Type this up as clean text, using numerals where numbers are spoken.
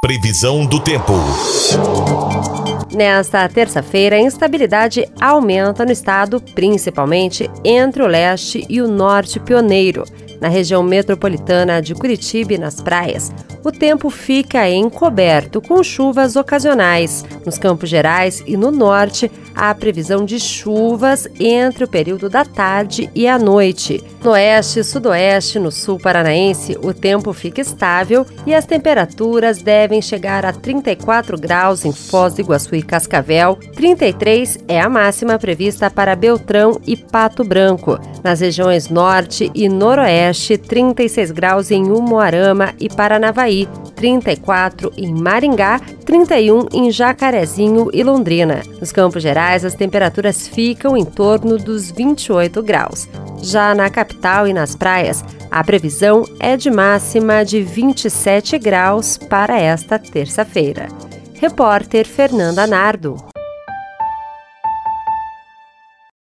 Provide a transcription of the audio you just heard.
Previsão do tempo. Nesta terça-feira, a instabilidade aumenta no estado, principalmente entre o leste e o norte pioneiro. Na região metropolitana de Curitiba e nas praias, o tempo fica encoberto com chuvas ocasionais. Nos Campos Gerais e no norte, há previsão de chuvas entre o período da tarde e a noite. No oeste e sudoeste, no sul paranaense, o tempo fica estável e as temperaturas devem chegar a 34 graus em Foz do Iguaçu e Cascavel, 33 é a máxima prevista para Beltrão e Pato Branco. Nas regiões norte e noroeste, 36 graus em Umuarama e Paranavaí, 34 em Maringá, 31 em Jacarezinho e Londrina. Nos Campos Gerais, as temperaturas ficam em torno dos 28 graus. Já na capital e nas praias, a previsão é de máxima de 27 graus para esta terça-feira. Repórter Fernanda Nardo.